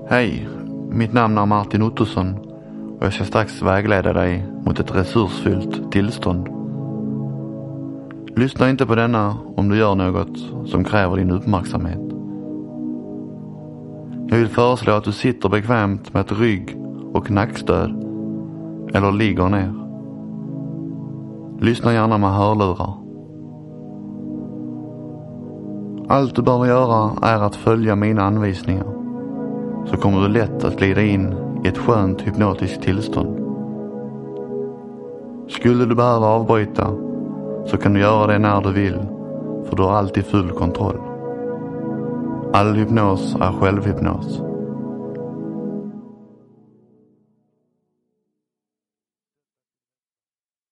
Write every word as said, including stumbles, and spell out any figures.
Hej, mitt namn är Martin Ottosson och jag ska strax vägleda dig mot ett resursfyllt tillstånd. Lyssna inte på denna om du gör något som kräver din uppmärksamhet. Jag vill föreslå att du sitter bekvämt med ett rygg- och nackstöd eller ligger ner. Lyssna gärna med hörlurar. Allt du behöver göra är att följa mina anvisningar, så kommer du lätt att glida in i ett skönt hypnotiskt tillstånd. Skulle du behöva avbryta så kan du göra det när du vill, för du har alltid full kontroll. All hypnos är självhypnos.